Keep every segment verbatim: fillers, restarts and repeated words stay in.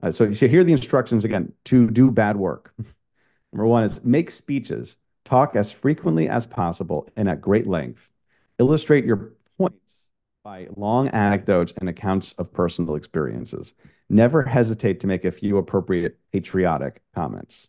Uh, so, so here are the instructions again to do bad work. Number one is make speeches, talk as frequently as possible and at great length. Illustrate your points by long anecdotes and accounts of personal experiences. Never hesitate to make a few appropriate patriotic comments.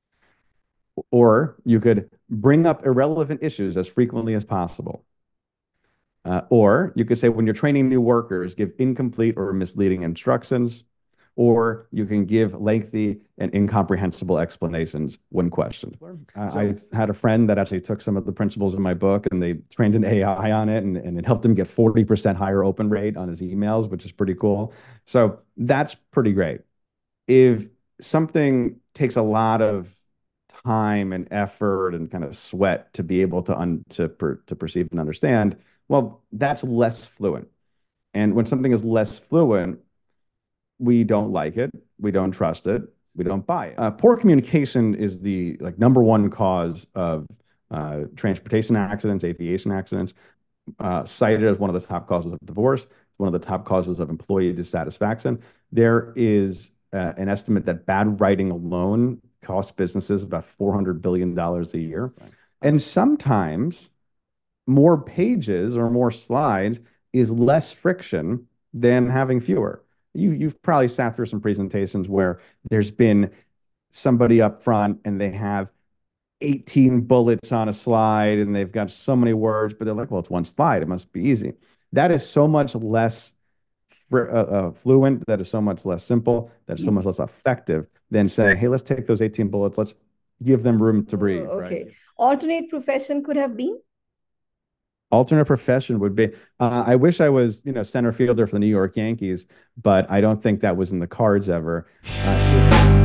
Or you could bring up irrelevant issues as frequently as possible. Uh, or you could say when you're training new workers, give incomplete or misleading instructions. Or you can give lengthy and incomprehensible explanations when questioned. Uh, So, I've had a friend that actually took some of the principles in my book and they trained an A I on it, and, and it helped him get forty percent higher open rate on his emails, which is pretty cool. So that's pretty great. If something takes a lot of time and effort and kind of sweat to be able to un to per, to perceive and understand, well, that's less fluent. And when something is less fluent, we don't like it, we don't trust it, we don't buy it. Uh, poor communication is the like number one cause of uh, transportation accidents, aviation accidents, uh, cited as one of the top causes of divorce, one of the top causes of employee dissatisfaction. There is uh, an estimate that bad writing alone costs businesses about four hundred billion dollars a year. Right. And sometimes more pages or more slides is less friction than having fewer. You, you've probably sat through some presentations where there's been somebody up front and they have eighteen bullets on a slide and they've got so many words, but they're like, well, it's one slide. It must be easy. That is so much less uh, uh, fluent. That is so much less simple. That is so much less effective than saying, hey, let's take those eighteen bullets. Let's give them room to oh, breathe, okay. right? Alternate profession could have been. Alternate profession would be, uh, I wish I was, you know, center fielder for the New York Yankees, but I don't think that was in the cards ever. Uh,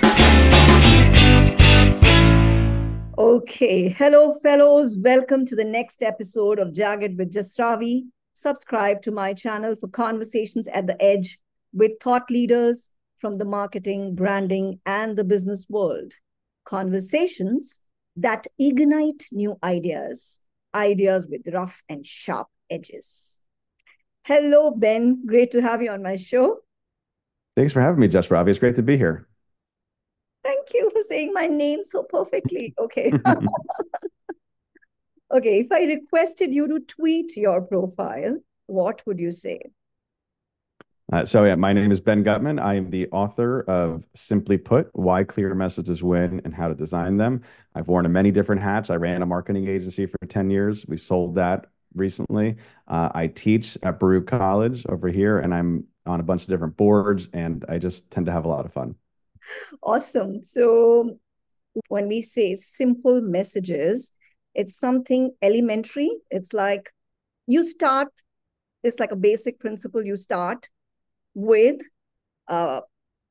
Okay. Hello, fellows. Welcome to the next episode of Jagged with Jasravi. Subscribe to my channel for conversations at the edge with thought leaders from the marketing, branding, and the business world. Conversations that ignite new ideas, ideas with rough and sharp edges. Hello, Ben. Great to have you on my show. Thanks for having me, Just Ravi. It's great to be here. Thank you for saying my name so perfectly. Okay. Okay, if I requested you to tweet your profile, what would you say? Uh, so yeah, my name is Ben Gutman. I am the author of Simply Put, Why Clear Messages Win and How to Design Them. I've worn many different hats. I ran a marketing agency for ten years. We sold that recently. Uh, I teach at Baruch College over here, and I'm on a bunch of different boards, and I just tend to have a lot of fun. Awesome. So, when we say simple messages, it's something elementary. It's like you start, it's like a basic principle you start with, uh,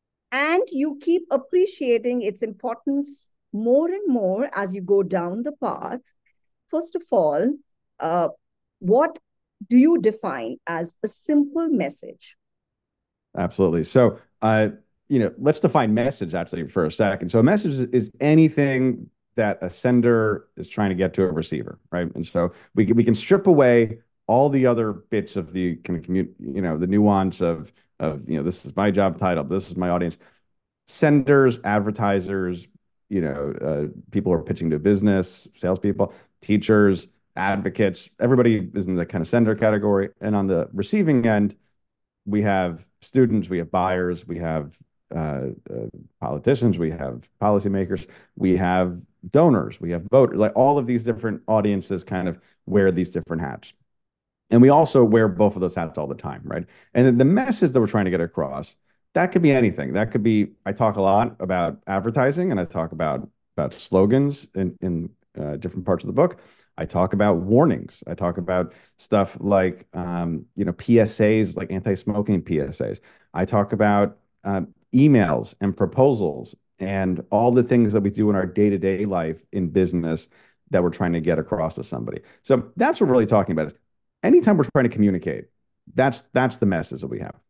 and you keep appreciating its importance more and more as you go down the path. First of all, uh, what do you define as a simple message? Absolutely. So, uh, you know, let's define message actually for a second. So, a message is, is anything that a sender is trying to get to a receiver, right? And so we can, we can strip away all the other bits of the kind of commu you know, the nuance of of you know, this is my job title, this is my audience. Senders, advertisers, you know, uh, people who are pitching to business, salespeople, teachers, advocates, everybody is in the kind of sender category. And on the receiving end, we have students, we have buyers, we have uh, uh, politicians, we have policymakers, we have donors, we have voters, like all of these different audiences kind of wear these different hats. And we also wear both of those hats all the time, right? And the message that we're trying to get across, that could be anything. That could be, I talk a lot about advertising and I talk about about slogans in, in uh, different parts of the book. I talk about warnings. I talk about stuff like, um, you know, P S As, like anti-smoking P S As. I talk about um, emails and proposals and all the things that we do in our day-to-day life in business that we're trying to get across to somebody. So that's what we're really talking about. Is anytime we're trying to communicate, that's that's the message that we have.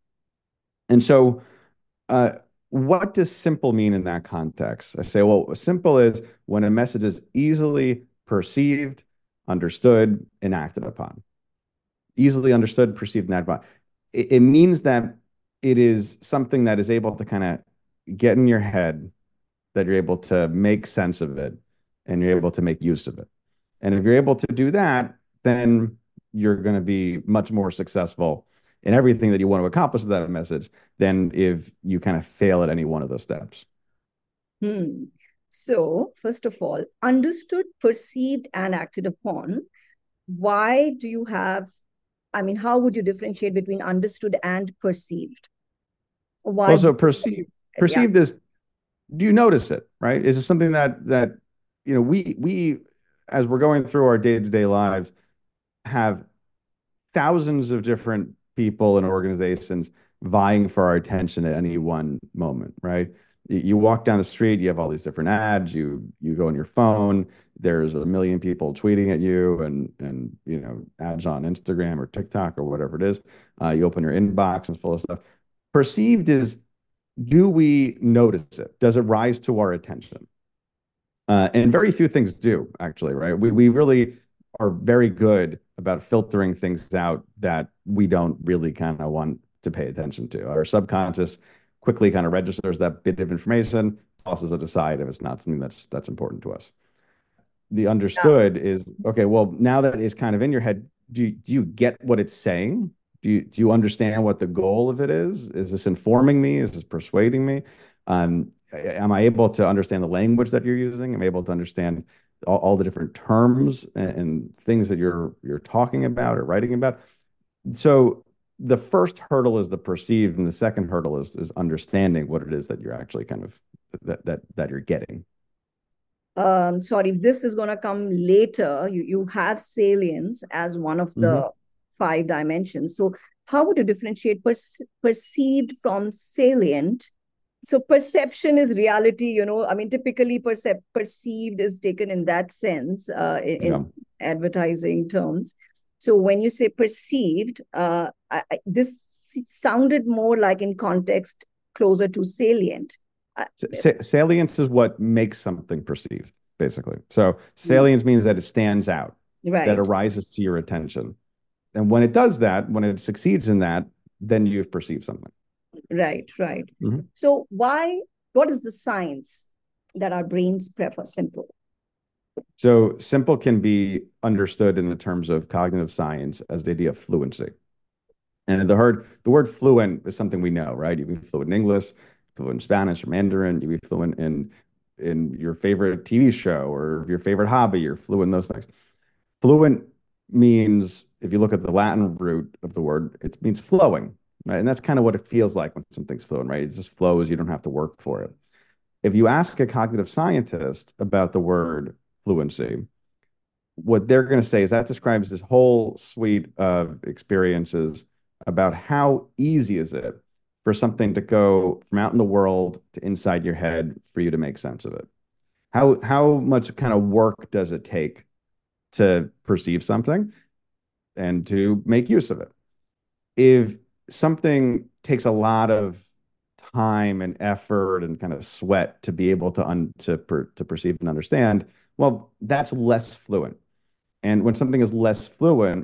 And so, uh, what does simple mean in that context? I say, well, simple is when a message is easily perceived, understood, and acted upon. Easily understood, perceived, and acted upon. It, it means that it is something that is able to kind of get in your head, that you're able to make sense of it, and you're able to make use of it. And if you're able to do that, then you're going to be much more successful in everything that you want to accomplish with that message than if you kind of fail at any one of those steps. Hmm. So, first of all, understood, perceived, and acted upon. Why do you have, I mean, how would you differentiate between understood and perceived? Why? Well, so perceived Yeah. perceived is, do you notice it, right? Is it something that that you know we we as we're going through our day-to-day lives have thousands of different people and organizations vying for our attention at any one moment, right? You walk down the street, you have all these different ads, you you go on your phone, there's a million people tweeting at you and and you know ads on Instagram or TikTok or whatever it is. Uh, you open your inbox and it's full of stuff. Perceived is, do we notice it? Does it rise to our attention? Uh, and very few things do, actually, right? We we really are very good about filtering things out that we don't really kind of want to pay attention to. Our subconscious quickly kind of registers that bit of information, tosses it aside if it's not something that's that's important to us. The understood is, okay, well, now that it's kind of in your head, do you, do you get what it's saying? Do you do you understand what the goal of it is? Is this informing me? Is this persuading me? Um, am I able to understand the language that you're using? Am I able to understand all, all the different terms and, and things that you're you're talking about or writing about? So the first hurdle is the perceived, and the second hurdle is is understanding what it is that you're actually kind of that that that you're getting. Um, sorry, this is going to come later. You, you have salience as one of Mm-hmm. the five dimensions. So, how would you differentiate perce- perceived from salient? So, perception is reality, you know. I mean, typically, percep- perceived is taken in that sense uh, in, Yeah. in advertising terms. So, when you say perceived, uh, I, I, this sounded more like in context closer to salient. Uh, Sa- salience is what makes something perceived, basically. So salience means that it stands out, that right. arises to your attention. And when it does that, when it succeeds in that, then you've perceived something. Right, right. Mhm. So why, what is the science that our brains prefer simple? So simple can be understood in the terms of cognitive science as the idea of fluency. And the word the word fluent is something we know, right? You can be fluent in English, fluent in Spanish or Mandarin, you can be fluent in in your favorite T V show or your favorite hobby, you're fluent in those things. Fluent means, if you look at the Latin root of the word, it means flowing, right? And that's kind of what it feels like when something's fluent, right? It just flows, you don't have to work for it. If you ask a cognitive scientist about the word fluency, what they're going to say is that describes this whole suite of experiences about how easy is it for something to go from out in the world to inside your head for you to make sense of it. How how much kind of work does it take to perceive something and to make use of it? If something takes a lot of time and effort and kind of sweat to be able to un to per, to perceive and understand, well, that's less fluent. And when something is less fluent,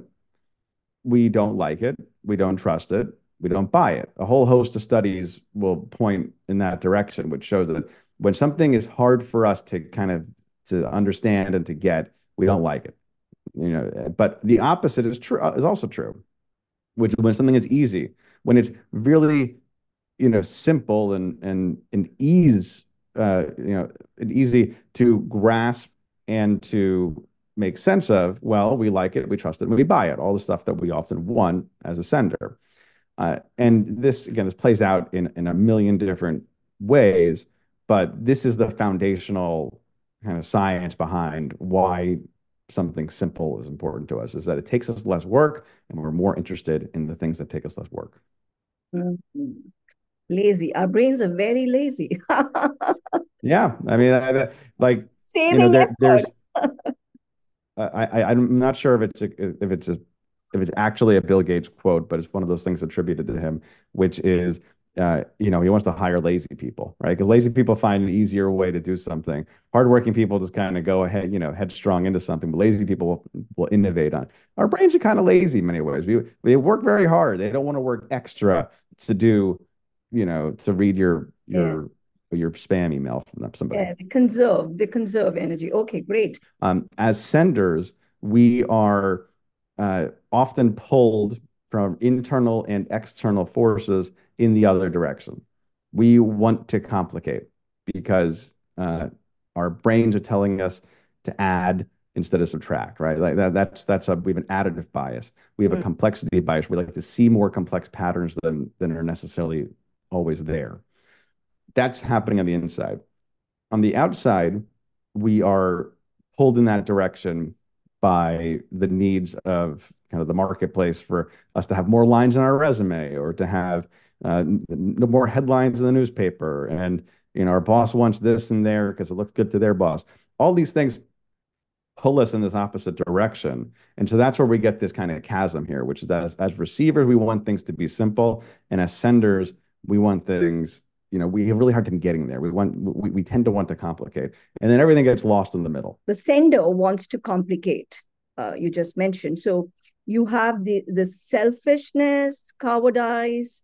we don't like it, we don't trust it, we don't buy it. A whole host of studies will point in that direction, which shows that when something is hard for us to kind of to understand and to get, we don't like it. You know, but the opposite is true is also true, which when something is easy, when it's really, you know, simple and and and ease, uh, you know, and easy to grasp and to make sense of, well, we like it, we trust it, and we buy it. All the stuff that we often want as a sender. Uh, and this again, this plays out in in a million different ways, but this is the foundational kind of science behind why something simple is important to us, is that it takes us less work and we're more interested in the things that take us less work. Mhm. Lazy. Our brains are very lazy. Yeah, I mean, I, I- like you know, Saving there effort. there's I, I I'm not sure if it's a, if it's a, if it's actually a Bill Gates quote, but it's one of those things attributed to him, which is, uh, you know, he wants to hire lazy people, right? Because lazy people find an easier way to do something. Hardworking people just kind of go ahead, you know, headstrong into something. But lazy people will, will innovate on. Our brains are kind of lazy in many ways. We they work very hard. They don't want to work extra to do, you know, to read your Yeah. your your spam email from somebody. Yeah, they conserve, they conserve energy. Okay, great. Um, as senders, we are uh, often pulled from internal and external forces in the other direction. We want to complicate because uh, our brains are telling us to add instead of subtract, right? Like that, that's that's a we have an additive bias. We have a Mm. complexity bias. We like to see more complex patterns than than are necessarily always there. That's happening on the inside. On the outside, we are pulled in that direction by the needs of kind of the marketplace for us to have more lines in our resume or to have uh, more headlines in the newspaper. And, you know, our boss wants this and there because it looks good to their boss. All these things pull us in this opposite direction. And so that's where we get this kind of chasm here, which is that as, as receivers, we want things to be simple. And as senders, we want things, you know, we have really hard time getting there. We want, we, we tend to want to complicate. And then everything gets lost in the middle. The sender wants to complicate, uh, you just mentioned. So you have the, the selfishness, cowardice,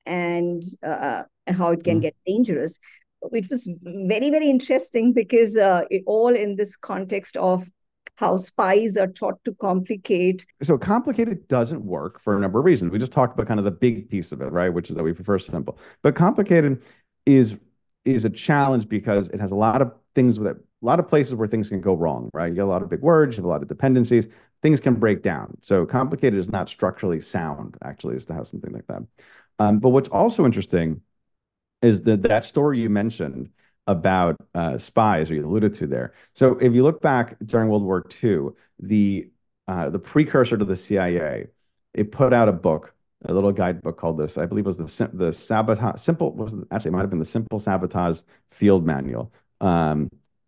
and uh, how it can Mhm. get dangerous. It was very, very interesting because uh, it all in this context of how spies are taught to complicate. So complicated doesn't work for a number of reasons. We just talked about kind of the big piece of it, right? Which is that we prefer simple. But complicated is is a challenge because it has a lot of things with it, a lot of places where things can go wrong, right? You get a lot of big words, you have a lot of dependencies, things can break down. So complicated is not structurally sound, actually, is to have something like that. Um, but what's also interesting is that that story you mentioned about uh, spies, or you alluded to there. So if you look back during World War Two, the uh, the precursor to the C I A, it put out a book, a little guidebook called this. I believe it was the the sabotage simple was actually it might have been the Simple Sabotage Field Manual, um,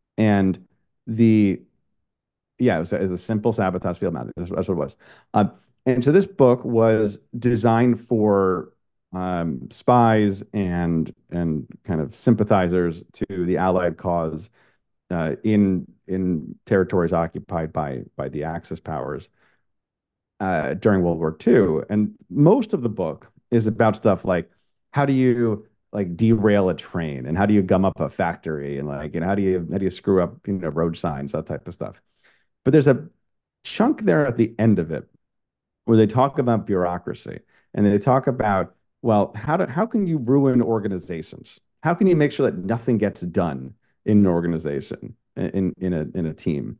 and the yeah, it was, a, it was a Simple Sabotage Field Manual. That's, that's what it was. Um, and so this book was designed for um, spies and and kind of sympathizers to the Allied cause uh, in in territories occupied by by the Axis powers uh, during World War Two. And most of the book is about stuff like how do you like derail a train and how do you gum up a factory and like you know how do you how do you screw up you know road signs, that type of stuff. But there's a chunk there at the end of it where they talk about bureaucracy and they talk about, well, how do, how can you ruin organizations? How can you make sure that nothing gets done in an organization, in in a in a team?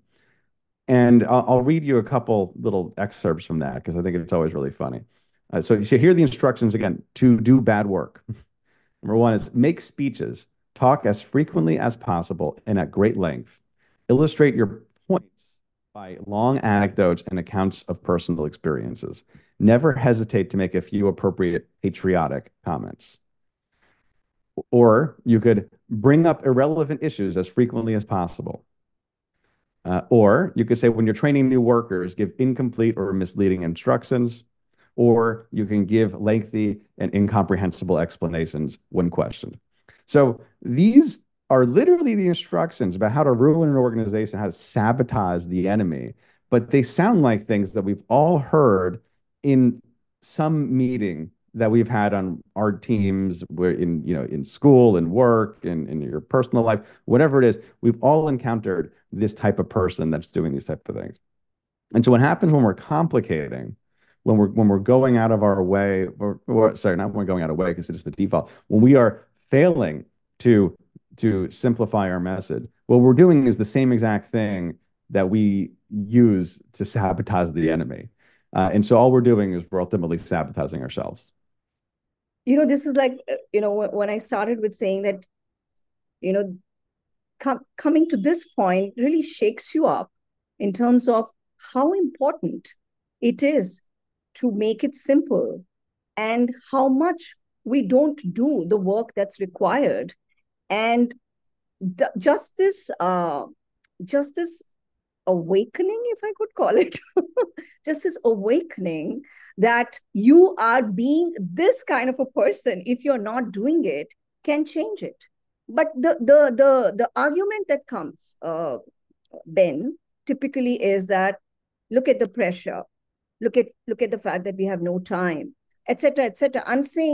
And I'll, I'll read you a couple little excerpts from that because I think it's always really funny. Uh, so you hear the instructions again to do bad work. Number one is make speeches, talk as frequently as possible and at great length. Illustrate your points by long anecdotes and accounts of personal experiences. Never hesitate to make a few appropriate patriotic comments. Or you could bring up irrelevant issues as frequently as possible. Uh, or you could say when you're training new workers, give incomplete or misleading instructions. Or you can give lengthy and incomprehensible explanations when questioned. So these are literally the instructions about how to ruin an organization, how to sabotage the enemy. But they sound like things that we've all heard in some meeting that we've had on our teams, where in you know in school and work and in your personal life, whatever it is, we've all encountered this type of person that's doing these type of things. And so what happens when we're complicating, when we're when we're going out of our way, or, or sorry, not when we're going out of way because it's the default, when we are failing to to simplify our message, what we're doing is the same exact thing that we use to sabotage the enemy. Uh, and so all we're doing is we're ultimately sabotaging ourselves. You know, this is like, uh, you know, when I started with saying that, you know, com coming to this point really shakes you up in terms of how important it is to make it simple and how much we don't do the work that's required. And the, just this, uh, just this awakening, if I could call it, just this awakening that you are being this kind of a person, if you're not doing it, can change it. But the the the the argument that comes, uh, Ben, typically is that look at the pressure, look at look at the fact that we have no time, et cetera, et cetera. I'm saying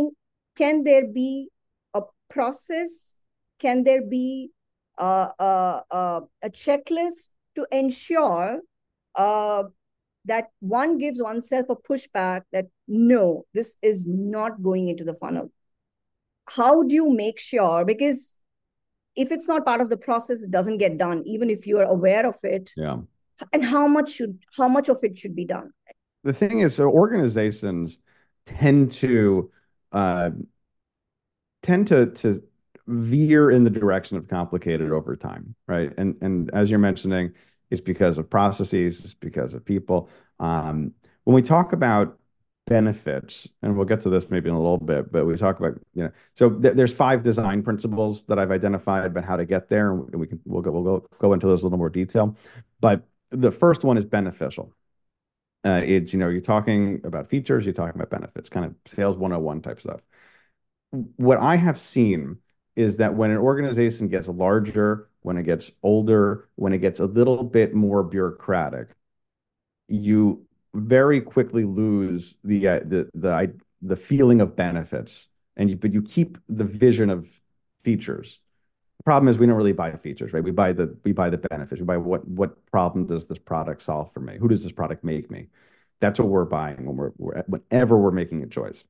Can there be a process? Can there be uh, uh, uh, a checklist to ensure uh, that one gives oneself a pushback that no, this is not going into the funnel? How do you make sure? Because if it's not part of the process, it doesn't get done, even if you are aware of it. Yeah. And how much should how much of it should be done? The thing is, so organizations tend to uh, tend to to veer in the direction of complicated over time, right? And and as you're mentioning, it's because of processes, it's because of people. Um, when we talk about benefits, and we'll get to this maybe in a little bit, but we talk about, you know, so th there's five design principles that I've identified about how to get there, and we can we'll go we'll go go into those in a little more detail. But the first one is beneficial. Uh, it's, you know, you're talking about features, you're talking about benefits, kind of sales one oh one type stuff. What I have seen is that when an organization gets larger, when it gets older, when it gets a little bit more bureaucratic, you very quickly lose the uh, the the the feeling of benefits, and you but you keep the vision of features. The problem is we don't really buy features, right? We buy the we buy the benefits. We buy what what problem does this product solve for me? Who does this product make me? That's what we're buying when we're, we're whenever we're making a choice.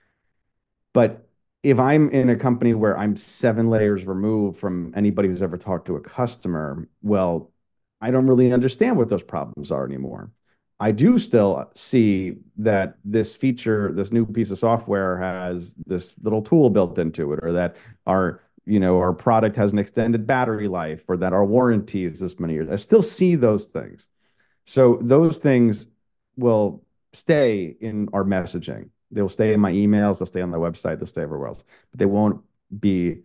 But if I'm in a company where I'm seven layers removed from anybody who's ever talked to a customer, well, I don't really understand what those problems are anymore. I do still see that this feature, this new piece of software has this little tool built into it, or that our, you know, our product has an extended battery life, or that our warranty is this many years. I still see those things. So those things will stay in our messaging. They'll stay in my emails, they'll stay on the website, they'll stay everywhere else. But they won't be,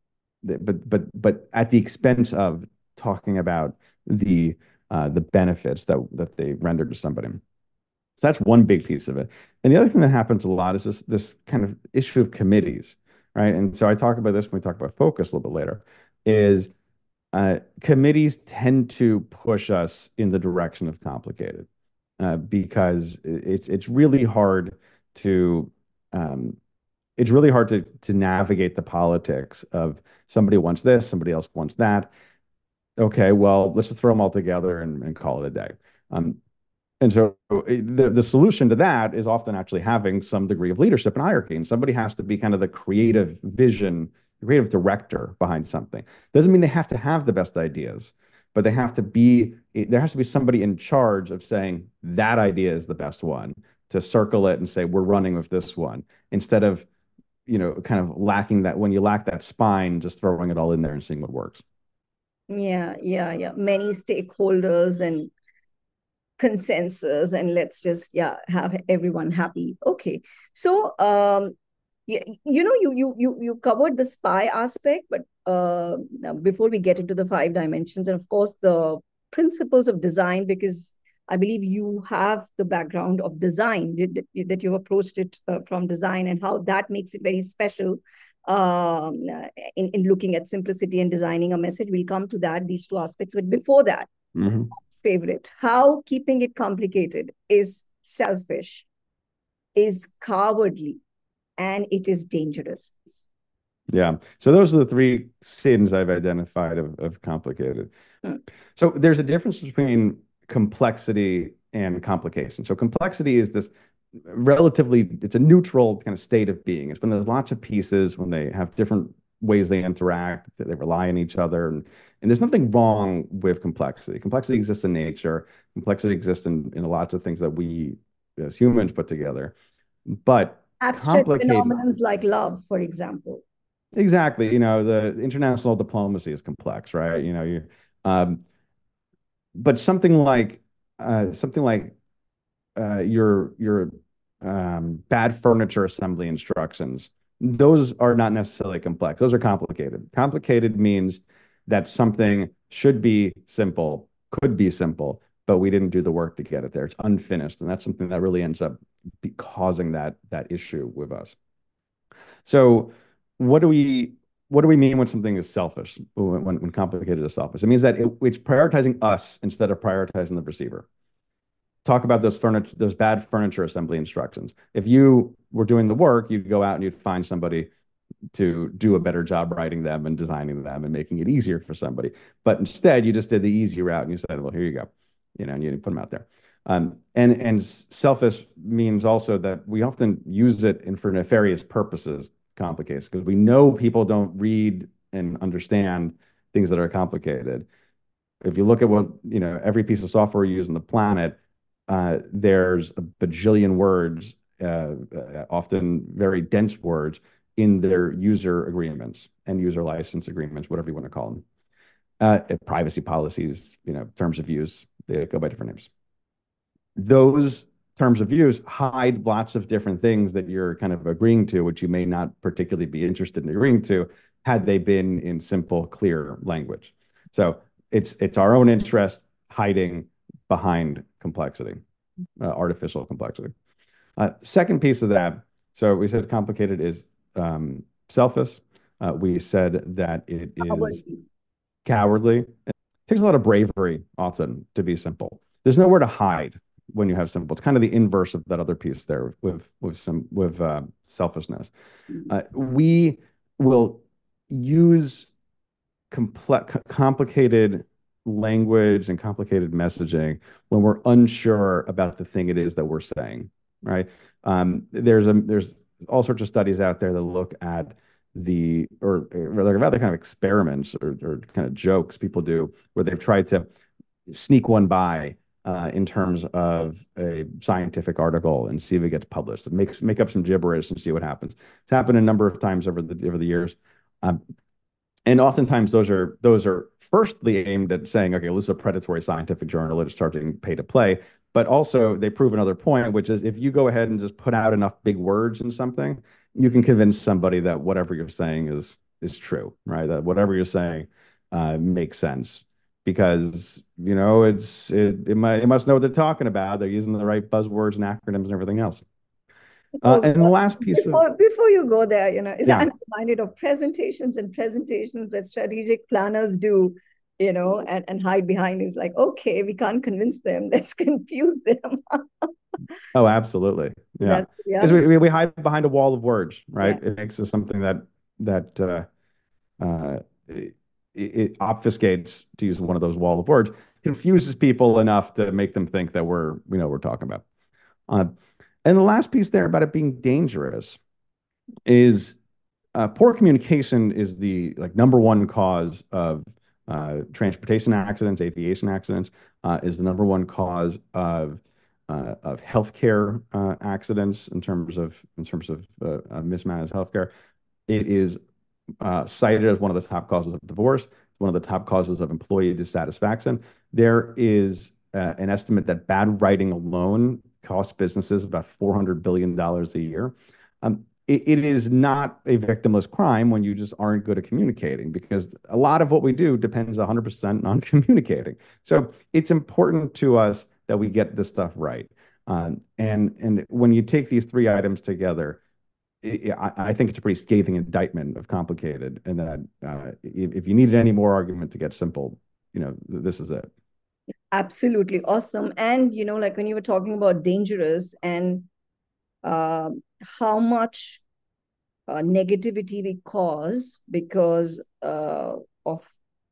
but but but at the expense of talking about the uh, the benefits that that they render to somebody. So that's one big piece of it. And the other thing that happens a lot is this this kind of issue of committees, right? And so I talk about this when we talk about focus a little bit later, is uh, committees tend to push us in the direction of complicated uh, because it's it's really hard to um, it's really hard to to navigate the politics of somebody wants this, somebody else wants that. Okay, well, let's just throw them all together and, and call it a day. Um, and so the, the solution to that is often actually having some degree of leadership and hierarchy. And somebody has to be kind of the creative vision, the creative director behind something. Doesn't mean they have to have the best ideas, but they have to be, there has to be somebody in charge of saying that idea is the best one, to circle it and say, we're running with this one, instead of, you know, kind of lacking that, when you lack that spine, just throwing it all in there and seeing what works. Yeah, yeah, yeah. Many stakeholders and consensus, and let's just, yeah, have everyone happy. Okay. So um you, you know, you you you you covered the spy aspect, but uh now before we get into the five dimensions, and of course the principles of design, because I believe you have the background of design, that, that you've approached it uh, from design, and how that makes it very special um in, in looking at simplicity and designing a message. We'll come to that, these two aspects, but before that, Mm-hmm. favorite, how keeping it complicated is selfish, is cowardly, and it is dangerous. Yeah. So those are the three sins I've identified of, of complicated. Hmm. So there's a difference between complexity and complication. So complexity is this relatively, it's a neutral kind of state of being. It's when there's lots of pieces, when they have different ways they interact, that they rely on each other. And, and there's nothing wrong with complexity. Complexity exists in nature. Complexity exists in, in lots of things that we as humans put together. But Abstract complicated, phenomena like love, for example. exactly. You know, the international diplomacy is complex, right? You know, you, um, but something like, uh, something like uh, your your um, bad furniture assembly instructions, those are not necessarily complex. Those are complicated. Complicated means that something should be simple, could be simple, but we didn't do the work to get it there. It's unfinished, and that's something that really ends up be causing that that issue with us. So, what do we what do we mean when something is selfish? When when, when complicated is selfish, it means that it, it's prioritizing us instead of prioritizing the receiver. Talk about those furniture, those bad furniture assembly instructions. If you were doing the work, you'd go out and you'd find somebody to do a better job writing them and designing them and making it easier for somebody. But instead, you just did the easy route and you said, well, here you go, you know, and you put them out there. Um, and and selfish means also that we often use it in for nefarious purposes, complicates, because we know people don't read and understand things that are complicated. If you look at what, you know, every piece of software you use on the planet, uh, there's a bajillion words, uh, uh, often very dense words in their user agreements and user license agreements, whatever you want to call them. Uh, privacy policies, you know, terms of use, they go by different names. Those terms of use hide lots of different things that you're kind of agreeing to, which you may not particularly be interested in agreeing to, had they been in simple, clear language. So it's it's our own interest hiding behind complexity, uh, artificial complexity. Uh, second piece of that, so we said complicated is um, selfish. Uh, we said that it is cowardly. It takes a lot of bravery often to be simple. There's nowhere to hide when you have simple. It's kind of the inverse of that other piece there with with some with uh, selfishness. Uh, we will use complex, complicated language and complicated messaging when we're unsure about the thing it is that we're saying, right? Um, there's a there's all sorts of studies out there that look at the or, or rather kind of experiments or, or kind of jokes people do where they've tried to sneak one by uh, in terms of a scientific article and see if it gets published. It makes make up some gibberish and see what happens. It's happened a number of times over the over the years, um, and oftentimes those are those are firstly aimed at saying, okay, well, this is a predatory scientific journal. It's starting pay to play. But also they prove another point, which is if you go ahead and just put out enough big words in something, you can convince somebody that whatever you're saying is is true, right? That whatever you're saying uh, makes sense because you know it's it it, might, it must know what they're talking about. They're using the right buzzwords and acronyms and everything else. Uh, and the last piece before, of before you go there, you know, is yeah. I'm reminded of presentations and presentations that strategic planners do, you know, and, and hide behind is like, okay, we can't convince them. Let's confuse them. Oh, absolutely. Yeah. That's, yeah. Because we, we hide behind a wall of words, right? Yeah. It makes us something that that uh, uh, it, it obfuscates, to use one of those wall of words, confuses people enough to make them think that we're, we know what we're talking about. Uh, and the last piece there about it being dangerous is uh, poor communication is the like number one cause of uh, transportation accidents, aviation accidents, uh, is the number one cause of uh, of healthcare uh, accidents in terms of in terms of uh, uh, mismanaged healthcare. It is uh, cited as one of the top causes of divorce, one of the top causes of employee dissatisfaction. There is uh, an estimate that bad writing alone costs businesses about four hundred billion dollars a year. Um, it, it is not a victimless crime when you just aren't good at communicating because a lot of what we do depends one hundred percent on communicating. So it's important to us that we get this stuff right. Um, and, and when you take these three items together, I, I think it's a pretty scathing indictment of complicated, and that uh, if, if you needed any more argument to get simple, you know, this is it. Absolutely awesome. And you know, like when you were talking about dangerous and uh, how much uh, negativity we cause because uh, of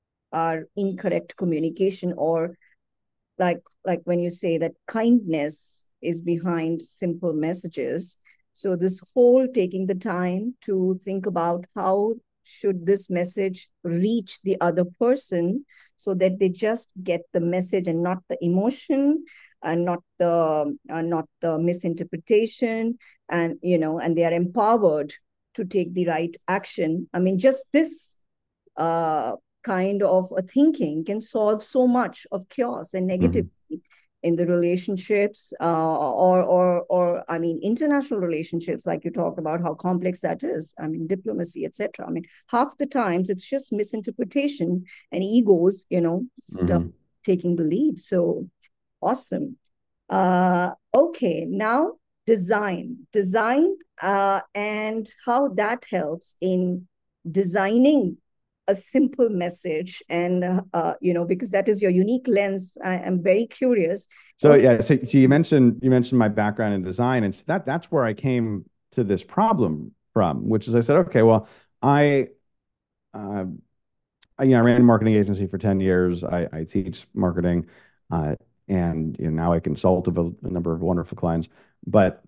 our incorrect communication, or like like when you say that kindness is behind simple messages. So this whole taking the time to think about how should this message reach the other person so that they just get the message and not the emotion and not the uh, not the misinterpretation, and you know, and they are empowered to take the right action. I mean, just this uh, kind of a thinking can solve so much of chaos and negativity mm-hmm. in the relationships, uh, or or or I mean, international relationships, like you talked about how complex that is. I mean, diplomacy, et cetera. I mean, half the times it's just misinterpretation and egos, you know, stuff mm-hmm. taking the lead. So awesome. Uh, okay, now design, design, uh, and how that helps in designing a simple message, and uh, you know, because that is your unique lens. I am very curious. So okay. yeah, so, so you mentioned you mentioned my background in design, and so that that's where I came to this problem from, which is I said, okay, well, I, uh, I, you know, I ran a marketing agency for ten years. I, I teach marketing, uh, and you know, now I consult with a, a number of wonderful clients. But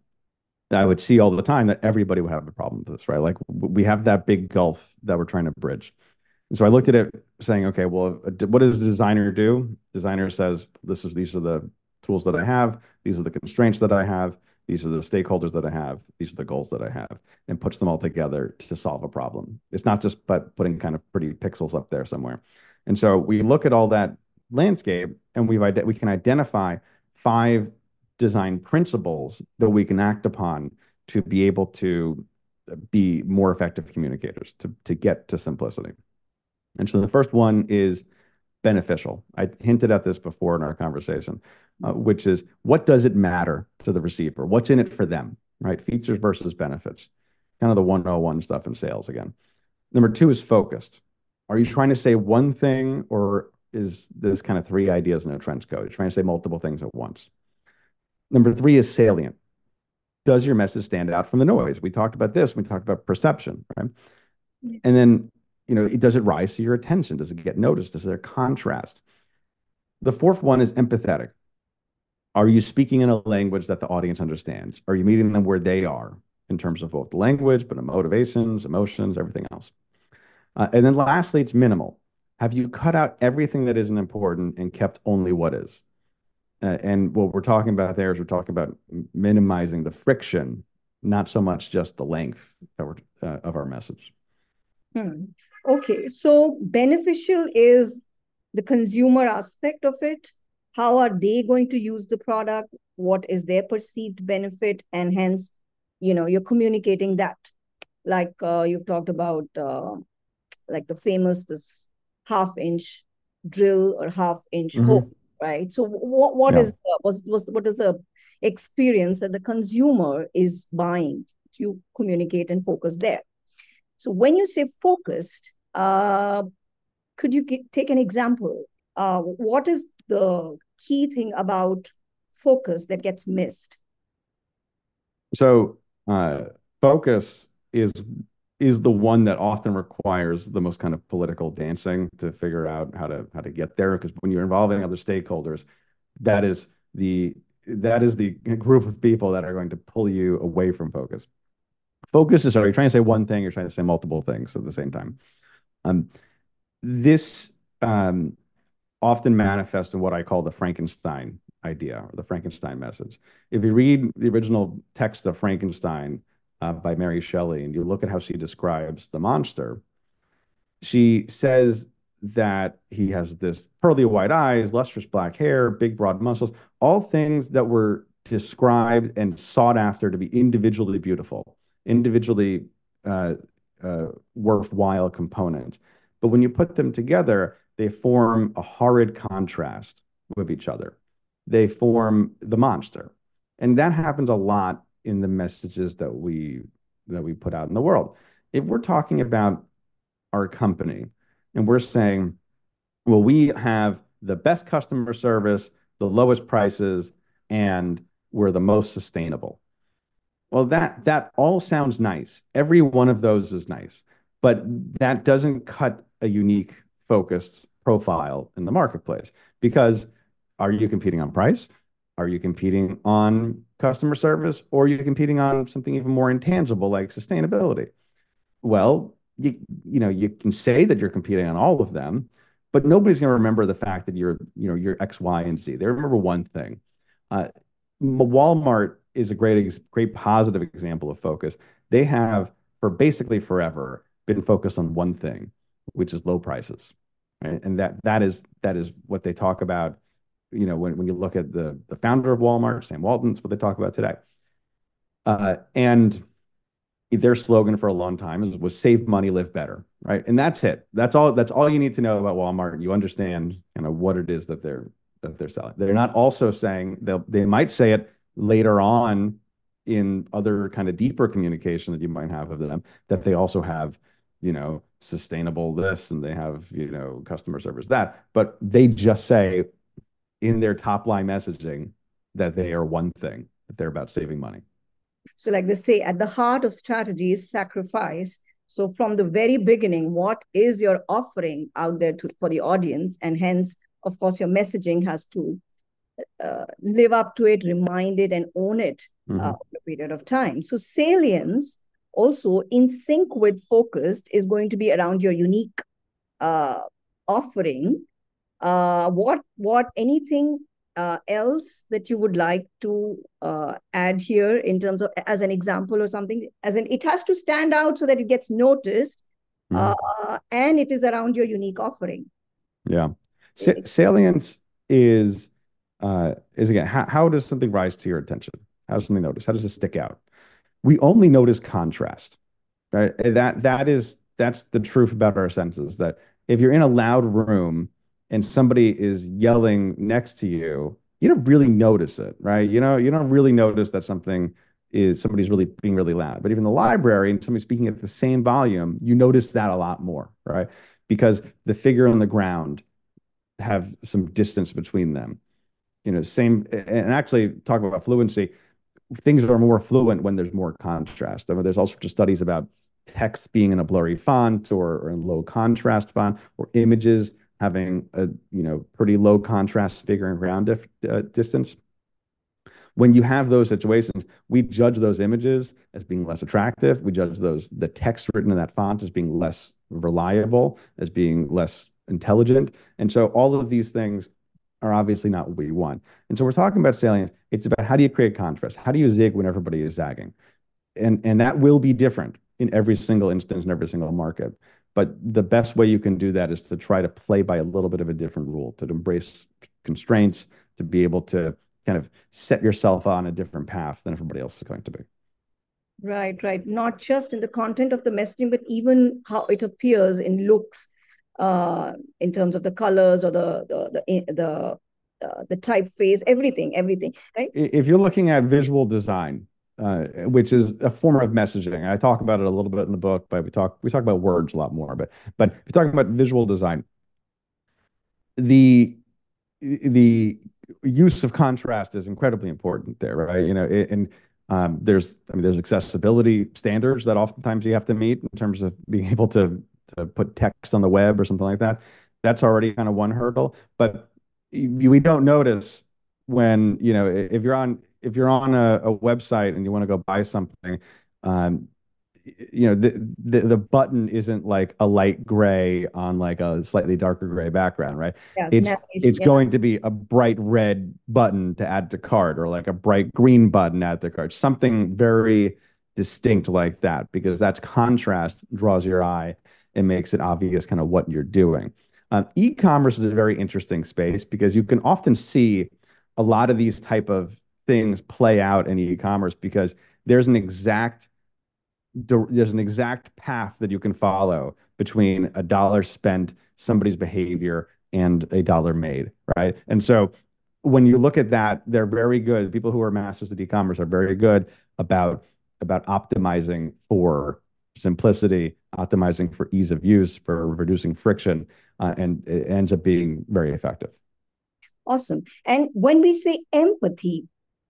I would see all the time that everybody would have a problem with this, right? Like we have that big gulf that we're trying to bridge. And so I looked at it saying, okay, well, what does the designer do? Designer says, this is these are the tools that I have, these are the constraints that I have, these are the stakeholders that I have, these are the goals that I have, and puts them all together to solve a problem. It's not just but putting kind of pretty pixels up there somewhere. And so we look at all that landscape and we've we can identify five design principles that we can act upon to be able to be more effective communicators, to, to get to simplicity. And so the first one is beneficial. I hinted at this before in our conversation, uh, which is what does it matter to the receiver? What's in it for them, right? Features versus benefits. Kind of the one oh one stuff in sales again. Number two is focused. Are you trying to say one thing, or is this kind of three ideas in a trench coat? You're trying to say multiple things at once. Number three is salient. Does your message stand out from the noise? We talked about this. We talked about perception, right? Yeah. And then, you know, does it rise to your attention? Does it get noticed? Is there contrast? The fourth one is empathetic. Are you speaking in a language that the audience understands? Are you meeting them where they are in terms of both language, but motivations, emotions, everything else? Uh, and then lastly, it's minimal. Have you cut out everything that isn't important and kept only what is? Uh, and what we're talking about there is we're talking about minimizing the friction, not so much just the length that we're, uh, of our message. Hmm. Okay, so beneficial is the consumer aspect of it. How are they going to use the product? What is their perceived benefit? And hence, you know, you're communicating that. Like uh, you've talked about, uh, like the famous this half-inch drill or half-inch mm-hmm. hole, right? So what what yeah. is the, was was what is the experience that the consumer is buying? You communicate and focus there. So when you say focused, uh, could you get, take an example? Uh, what is the key thing about focus that gets missed? So uh, focus is is the one that often requires the most kind of political dancing to figure out how to how to get there. Because when you're involving other stakeholders, that is the that is the group of people that are going to pull you away from focus. Focus is, are you trying to say one thing, you're trying to say multiple things at the same time. Um, this um, often manifests in what I call the Frankenstein idea or the Frankenstein message. If you read the original text of Frankenstein uh, by Mary Shelley and you look at how she describes the monster, she says that he has this pearly white eyes, lustrous black hair, big broad muscles, all things that were described and sought after to be individually beautiful, individually uh, uh, worthwhile component. But when you put them together, they form a horrid contrast with each other. They form the monster. And that happens a lot in the messages that we that we put out in the world. If we're talking about our company and we're saying, well, we have the best customer service, the lowest prices, and we're the most sustainable. Well, that that all sounds nice. Every one of those is nice, but that doesn't cut a unique focused profile in the marketplace, because are you competing on price? Are you competing on customer service? Or are you competing on something even more intangible like sustainability? Well, you, you know, you can say that you're competing on all of them, but nobody's going to remember the fact that you're, you know, you're X, Y, and Z. They remember one thing. Uh, Walmart is a great, great positive example of focus. They have, for basically forever, been focused on one thing, which is low prices, right? And that that is that is what they talk about. You know, when when you look at the the founder of Walmart, Sam Walton, it's what they talk about today. Uh, and their slogan for a long time is, was "Save money, live better," right? And that's it. That's all. That's all you need to know about Walmart. You understand, you know, what it is that they're that they're selling. They're not also saying they they might say it later on in other kind of deeper communication that you might have of them, that they also have, you know, sustainable this and they have, you know, customer service that, but they just say in their top line messaging that they are one thing, that they're about saving money. So, like they say, at the heart of strategy is sacrifice. So, from the very beginning, what is your offering out there to, for the audience? And hence, of course, your messaging has to uh, live up to it, remind it, and own it uh, Mm-hmm. over a period of time. So, salience also in sync with focused is going to be around your unique uh, offering. Uh, what what anything uh, else that you would like to uh, add here in terms of as an example or something? As in, it has to stand out so that it gets noticed, uh, Mm-hmm. and it is around your unique offering. Yeah. Sa salience is uh is again, how, how does something rise to your attention? How does something notice? How does it stick out? We only notice contrast, right? And That that is that's the truth about our senses, that if you're in a loud room and somebody is yelling next to you, you don't really notice it, right? You know, you don't really notice that something is somebody's really being really loud. But even in the library and somebody speaking at the same volume, you notice that a lot more, right? Because the figure on the ground have some distance between them. You know, same, and actually talk about fluency. Things are more fluent when there's more contrast. I mean, there's all sorts of studies about text being in a blurry font or, or in low contrast font, or images having a you know pretty low contrast figure and ground dif uh, distance. When you have those situations, we judge those images as being less attractive. We judge those the text written in that font as being less reliable, as being less intelligent. And so all of these things are obviously not what we want. And so we're talking about salience. It's about how do you create contrast? How do you zig when everybody is zagging? And and that will be different in every single instance in every single market. But the best way you can do that is to try to play by a little bit of a different rule, to embrace constraints, to be able to kind of set yourself on a different path than everybody else is going to be. Right, right. Not just in the content of the messaging, but even how it appears in looks, uh, in terms of the colors or the the the the, uh, the typeface, everything, everything, right? If you're looking at visual design, uh, which is a form of messaging, I talk about it a little bit in the book, but we talk we talk about words a lot more. But but if you're talking about visual design, the the use of contrast is incredibly important there, right? You know, and um, there's I mean there's accessibility standards that oftentimes you have to meet in terms of being able to to put text on the web or something like that. That's already kind of one hurdle, but we don't notice when, you know, if you're on if you're on a, a website and you want to go buy something, um, you know, the, the the button isn't like a light gray on like a slightly darker gray background, right? Yeah, it's It's navigation. it's Yeah. going to be a bright red button to add to cart, or like a bright green button to add to cart, something very distinct like that, because that's contrast draws your eye and makes it obvious kind of what you're doing. Um, e-commerce is a very interesting space because you can often see a lot of these type of things play out in e-commerce because there's an exact there's an exact path that you can follow between a dollar spent, somebody's behavior, and a dollar made, right? And so when you look at that, they're very good. People who are masters of e-commerce are very good about about optimizing for simplicity, optimizing for ease of use, for reducing friction, uh, and it ends up being very effective. Awesome. And when we say empathy,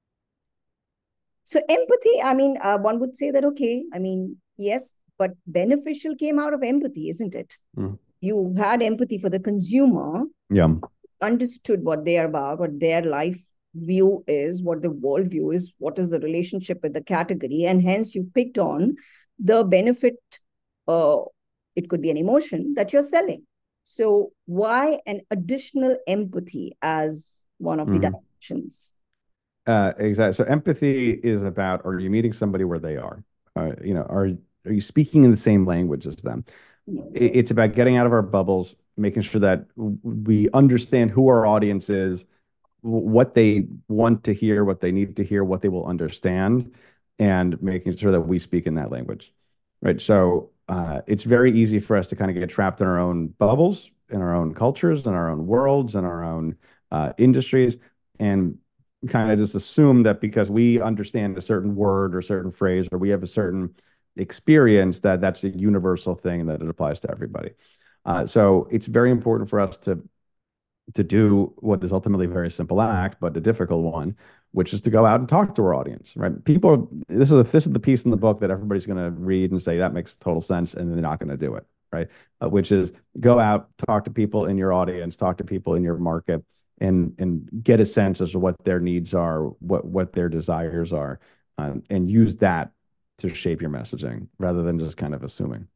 so empathy, I mean, uh, one would say that, okay, I mean, yes, but beneficial came out of empathy, isn't it? Mm. You had empathy for the consumer, Yeah. understood what they are about, what their life view is, what the world view is, what is the relationship with the category, and hence you've picked on the benefit. Uh, it could be an emotion that you're selling. So why an additional empathy as one of the Mhm. dimensions? Uh, exactly. So empathy is about, are you meeting somebody where they are? Uh, you know, are are you speaking in the same language as them? It, it's about getting out of our bubbles, making sure that we understand who our audience is, what they want to hear, what they need to hear, what they will understand, and making sure that we speak in that language, right? So uh, it's very easy for us to kind of get trapped in our own bubbles, in our own cultures, in our own worlds, in our own uh, industries, and kind of just assume that because we understand a certain word or certain phrase, or we have a certain experience, that that's a universal thing and that it applies to everybody. Uh, so it's very important for us to to do what is ultimately a very simple act, but a difficult one, which is to go out and talk to our audience, right? People, this is a, this is the piece in the book that everybody's going to read and say that makes total sense, and they're not going to do it, right? Uh, which is go out, talk to people in your audience, talk to people in your market, and and get a sense as to what their needs are, what what their desires are, um, and use that to shape your messaging rather than just kind of assuming.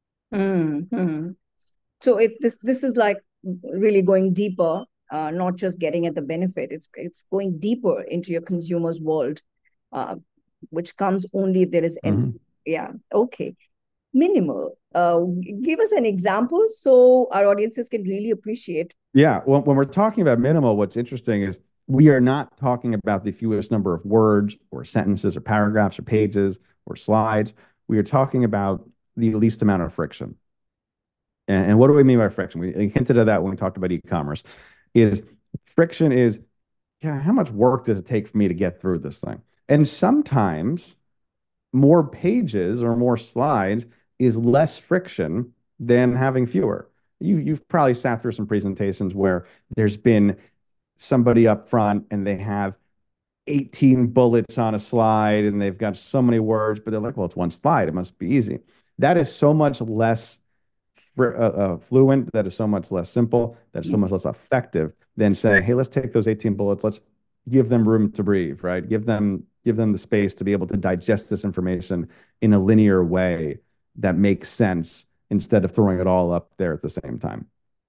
Mm-hmm. So it this this is like really going deeper, uh, not just getting at the benefit. It's it's going deeper into your consumer's world, uh, which comes only if there is Mm-hmm. empathy. Yeah. Okay. Minimal. Uh, give us an example so our audiences can really appreciate. Yeah, when, when we're talking about minimal, what's interesting is we are not talking about the fewest number of words or sentences or paragraphs or pages or slides. We are talking about the least amount of friction. And, and what do we mean by friction? We hinted at that when we talked about e-commerce. Is friction is, yeah, how much work does it take for me to get through this thing? And sometimes more pages or more slides is less friction than having fewer. You, you've probably sat through some presentations where there's been somebody up front and they have eighteen bullets on a slide and they've got so many words, but they're like, well, it's one slide. It must be easy. That is so much less uh, uh, fluent, that is so much less simple, that is so much less effective than saying, hey, let's take those eighteen bullets, let's give them room to breathe, right? Give them give them the space to be able to digest this information in a linear way that makes sense instead of throwing it all up there at the same time.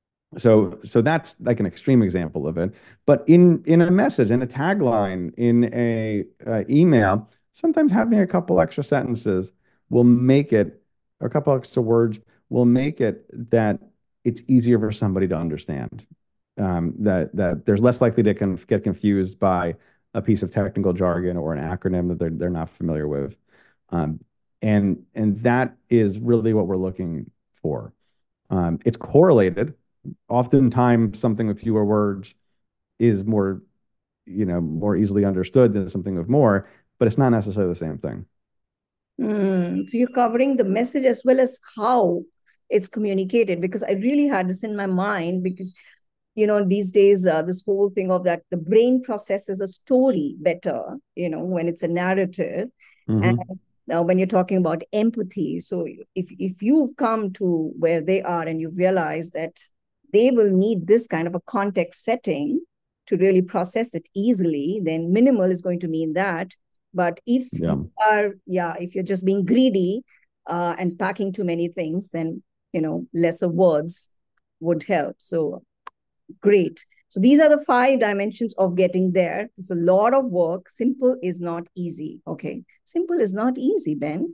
So so that's like an extreme example of it. But in in a message, in a tagline, in a uh, email, sometimes having a couple extra sentences will make it, or a couple extra words will make it that it's easier for somebody to understand. Um, that that there's less likely to con get confused by a piece of technical jargon or an acronym that they're they're not familiar with. Um, and and that is really what we're looking for. Um, it's correlated. Oftentimes, something with fewer words is more, you know, more easily understood than something with more, but it's not necessarily the same thing. Mm, so you're covering the message as well as how it's communicated, because I really had this in my mind because you know these days uh, this whole thing of that the brain processes a story better, you know, when it's a narrative. And Hmm. now when you're talking about empathy, so if if you've come to where they are and you've realized that they will need this kind of a context setting to really process it easily, then minimal is going to mean that. But if you Yeah. are, yeah, if you're just being greedy uh, and packing too many things, then you know lesser words would help. So great. So these are the five dimensions of getting there. It's a lot of work. Simple is not easy. Okay. Simple is not easy, Ben.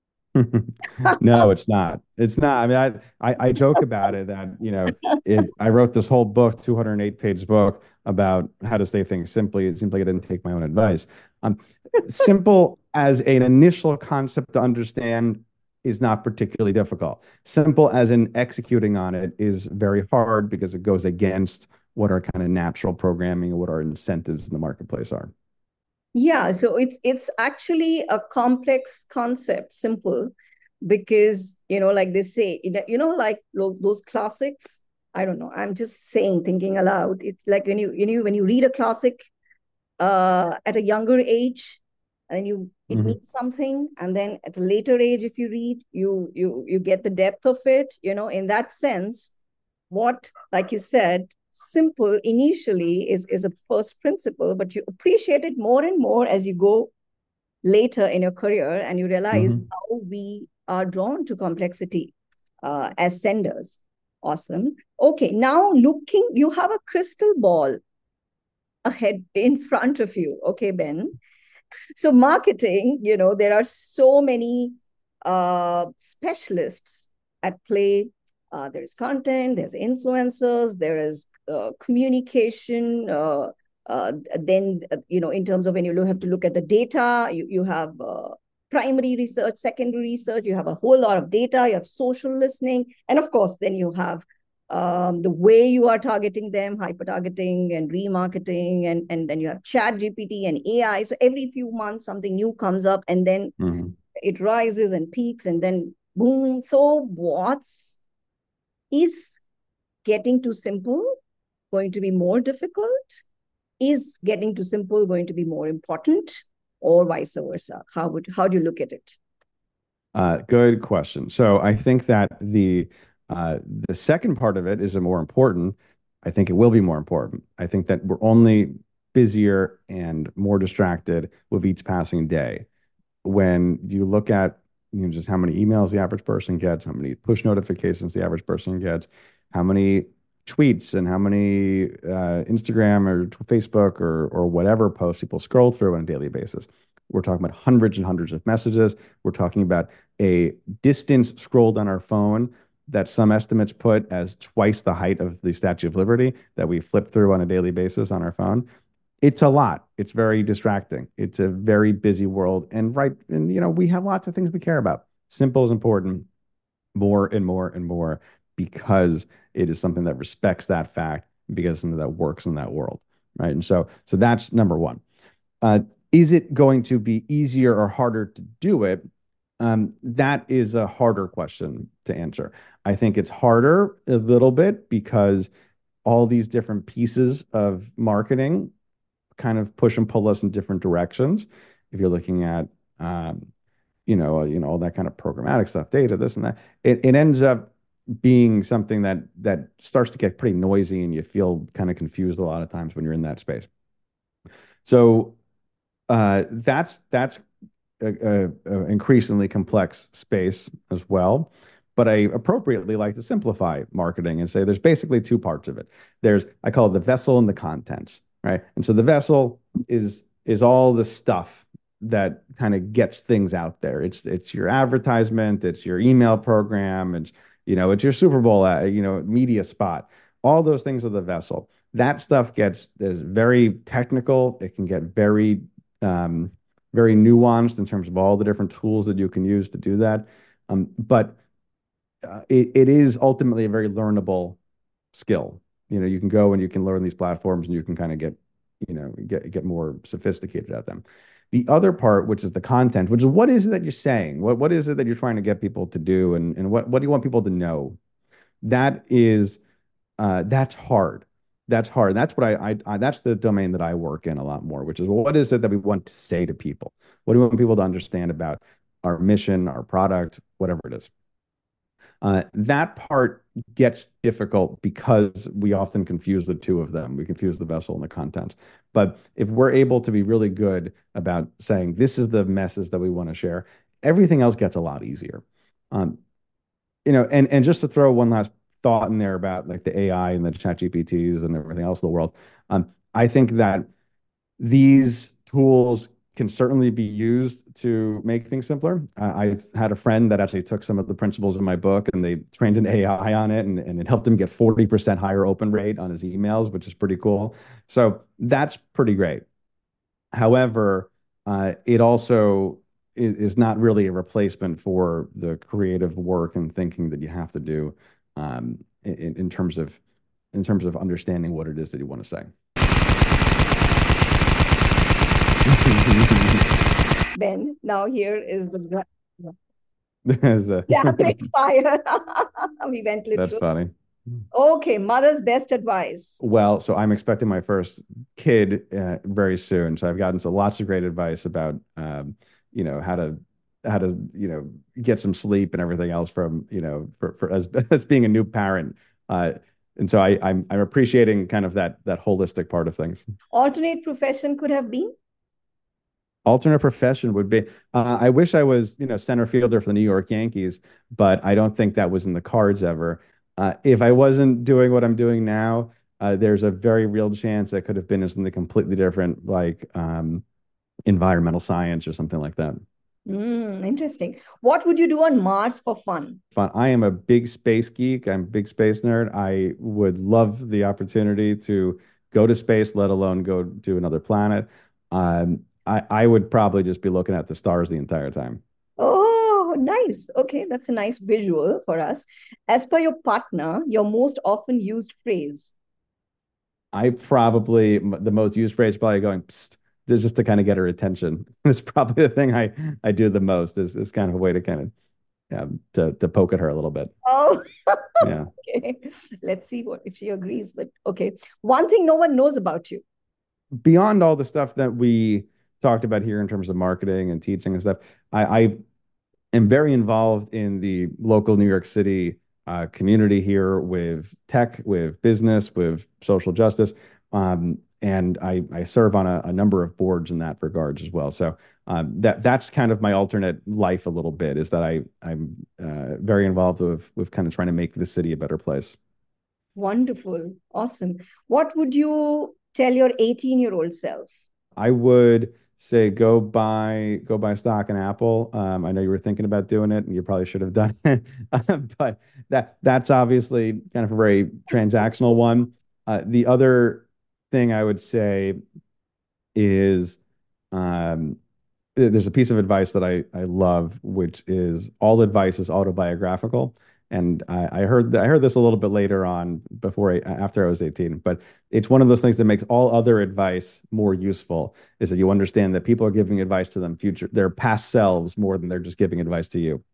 No, it's not. It's not. I mean, I, I I joke about it that, you know, it I wrote this whole book, two hundred eight page book about how to say things simply. It seems like I didn't take my own advice. Um, simple as an initial concept to understand is not particularly difficult. Simple as in executing on it is very hard because it goes against what our kind of natural programming and what our incentives in the marketplace are. Yeah, so it's it's actually a complex concept, simple, because you know, like they say, you know, you know, like those classics. I don't know. I'm just saying, thinking aloud. It's like when you you know when you read a classic uh, at a younger age, and you it Hmm. means something, and then at a later age, if you read, you you you get the depth of it. You know, in that sense, what, like you said, simple initially is is a first principle, but you appreciate it more and more as you go later in your career, and you realize Hmm. how we are drawn to complexity uh, as senders. Awesome. Okay, now looking, you have a crystal ball ahead in front of you. Okay, Ben. So marketing, you know, there are so many uh, specialists at play. Uh, there's content, there's influencers, there is uh, communication. Uh, uh, then, uh, you know, in terms of when you have to look at the data, you, you have uh, primary research, secondary research, you have a whole lot of data, you have social listening. And of course, then you have um, the way you are targeting them, hyper targeting and remarketing, and, and then you have chat G P T and A I. So every few months, something new comes up and then Hmm. it rises and peaks and then boom. So what's is getting too simple going to be more difficult? Is getting to simple going to be more important, or vice versa? How would how do you look at it? Uh, good question. So I think that the uh, the second part of it is a more important. I think it will be more important. I think that we're only busier and more distracted with each passing day. When you look at, you know, just how many emails the average person gets, how many push notifications the average person gets, how many tweets and how many uh, Instagram or Facebook or or whatever posts people scroll through on a daily basis. We're talking about hundreds and hundreds of messages. We're talking about a distance scrolled on our phone that some estimates put as twice the height of the Statue of Liberty that we flip through on a daily basis on our phone. It's a lot. It's very distracting. It's a very busy world. And right, and you know, we have lots of things we care about. Simple is important more and more and more because it is something that respects that fact, because it's something that works in that world. Right. And so so that's number one. Uh, is it going to be easier or harder to do it? Um, that is a harder question to answer. I think it's harder a little bit because all these different pieces of marketing kind of push and pull us in different directions. If you're looking at, um, you know, you know, all that kind of programmatic stuff, data, this and that, it, it ends up being something that that starts to get pretty noisy, and you feel kind of confused a lot of times when you're in that space. So uh, that's that's a, a, a increasingly complex space as well. But I appropriately like to simplify marketing and say there's basically two parts of it. There's, I call it the vessel and the contents, right? And so the vessel is is all the stuff that kind of gets things out there. It's it's your advertisement, it's your email program, it's, you know, it's your Super Bowl, uh, you know, media spot. All those things are the vessel. That stuff gets is very technical. It can get very um, very nuanced in terms of all the different tools that you can use to do that. Um, but uh, it, it is ultimately a very learnable skill. You know, you can go and you can learn these platforms and you can kind of get, you know, get get more sophisticated at them. The other part, which is the content, which is what is it that you're saying? What what is it that you're trying to get people to do, and and what what do you want people to know? That is uh, that's hard. That's hard. That's what I, I, I that's the domain that I work in a lot more, which is, well, what is it that we want to say to people? What do we want people to understand about our mission, our product, whatever it is? Uh, that part gets difficult because we often confuse the two of them. We confuse the vessel and the content. But if we're able to be really good about saying, this is the message that we want to share, everything else gets a lot easier. Um, you know, and and just to throw one last thought in there about like the A I and the chat G P Ts and everything else in the world, um, I think that these tools can certainly be used to make things simpler. Uh, I've had a friend that actually took some of the principles in my book and they trained an A I on it, and, and it helped him get forty percent higher open rate on his emails, which is pretty cool. So that's pretty great. However, uh, it also is, is not really a replacement for the creative work and thinking that you have to do um, in, in terms of in terms of understanding what it is that you want to say. Ben, now here is the There's a- rapid fire. We went That's literal. funny. Okay, mother's best advice. Well, so I'm expecting my first kid uh, very soon. So I've gotten to lots of great advice about, um, you know, how to how to you know get some sleep and everything else from you know for, for as as being a new parent. Uh, and so I, I'm I'm appreciating kind of that that holistic part of things. Alternate profession could have been? Alternate profession would be, uh, I wish I was, you know, center fielder for the New York Yankees, but I don't think that was in the cards ever. Uh, if I wasn't doing what I'm doing now, uh, there's a very real chance I could have been in something completely different, like um, environmental science or something like that. Mm, interesting. What would you do on Mars for fun? Fun. I am a big space geek. I'm a big space nerd. I would love the opportunity to go to space, let alone go to another planet. Um, I, I would probably just be looking at the stars the entire time. Oh, nice. Okay, that's a nice visual for us. As per your partner, your most often used phrase. I probably the most used phrase is probably going Psst, this just to kind of get her attention. It's probably the thing I I do the most is is kind of a way to kind of yeah, to to poke at her a little bit. Oh, Yeah. okay. Let's see what if she agrees. But okay, one thing no one knows about you. Beyond all the stuff that we talked about here in terms of marketing and teaching and stuff, I, I am very involved in the local New York City uh, community here with tech, with business, with social justice. Um, and I, I serve on a, a number of boards in that regards as well. So um, that that's kind of my alternate life a little bit, is that I I'm uh, very involved with with kind of trying to make the city a better place. Wonderful. Awesome. What would you tell your eighteen year old self? I would say go buy go buy stock in Apple. Um, I know you were thinking about doing it, and you probably should have done it, but that that's obviously kind of a very transactional one. Uh, the other thing I would say is um, there's a piece of advice that I I love, which is all advice is autobiographical. And I, I heard I heard this a little bit later on before I, after I was eighteen, but it's one of those things that makes all other advice more useful, is that you understand that people are giving advice to them future their past selves more than they're just giving advice to you.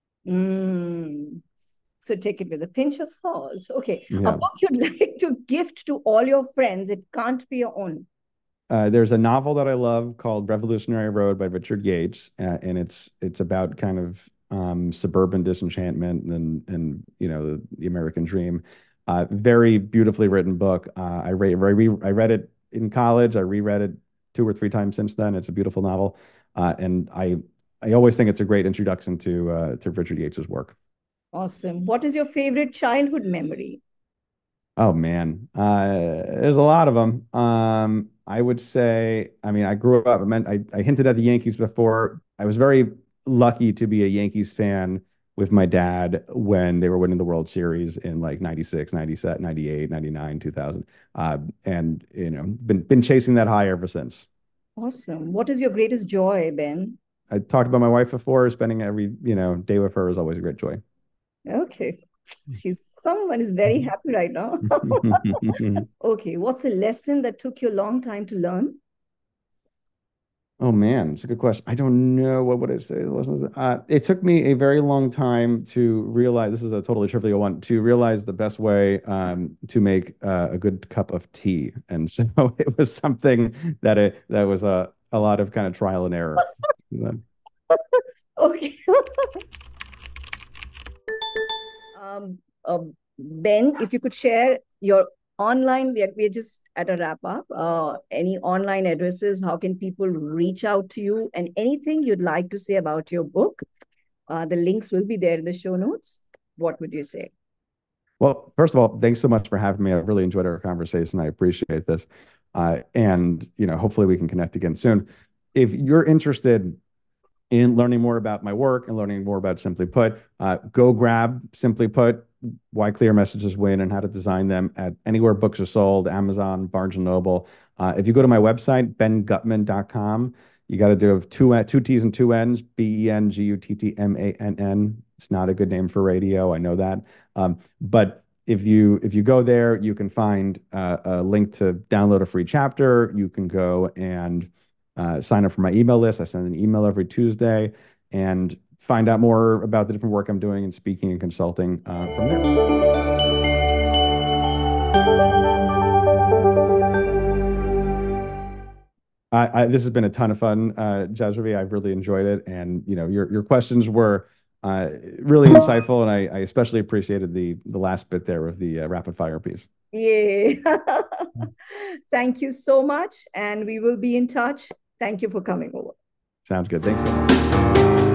Mm. So take it with a pinch of salt. Okay. A Yeah. book you'd like to gift to all your friends. It can't be your own. Uh, there's a novel that I love called Revolutionary Road by Richard Yates, uh, and it's it's about kind of um, suburban disenchantment and and you know the, the American dream. Uh, very beautifully written book. Uh, I, re- I, re- I read it in college. I reread it two or three times since then. It's a beautiful novel, uh, and I I always think it's a great introduction to uh, to Richard Yates's work. Awesome. What is your favorite childhood memory? Oh man, uh, there's a lot of them. Um, I would say, I mean, I grew up. I meant I, I hinted at the Yankees before. I was very lucky to be a Yankees fan with my dad when they were winning the World Series in like ninety-six, ninety-seven, ninety-eight, ninety-nine, two thousand. Uh, and you know, been been chasing that high ever since. Awesome. What is your greatest joy, Ben? I talked about my wife before. Spending every, you know, day with her is always a great joy. Okay. She's someone is very happy right now. Okay. What's a lesson that took you a long time to learn? Oh man, it's a good question. I don't know what would I say. Uh, it took me a very long time to realize, this is a totally trivial one, to realize the best way um, to make uh, a good cup of tea. And so it was something that it that was a a lot of kind of trial and error. Okay. um, uh, Ben, if you could share your online, we are, we are just at a wrap up. Uh, any online addresses, how can people reach out to you, and anything you'd like to say about your book? Uh, the links will be there in the show notes. What would you say? Well, first of all, thanks so much for having me. I really enjoyed our conversation. I appreciate this. Uh, and, you know, hopefully we can connect again soon. If you're interested in learning more about my work and learning more about Simply Put, uh, go grab Simply Put, Why Clear Messages Win, and how to design them at anywhere books are sold, Amazon, Barnes and Noble. Uh, if you go to my website, ben gutman dot com, you got to do two, uh, two T's and two N's, B E N G U T T M A N N. It's not a good name for radio. I know that. Um, but if you if you go there, you can find uh, a link to download a free chapter. You can go and uh, sign up for my email list. I send an email every Tuesday and find out more about the different work I'm doing in speaking and consulting uh, from there. I, I, this has been a ton of fun, uh, Jasravi. I've really enjoyed it, and you know, your your questions were uh, really insightful, and I, I especially appreciated the the last bit there of the uh, rapid fire piece. Yay. Thank you so much, and we will be in touch. Thank you for coming over. Sounds good. Thanks so much.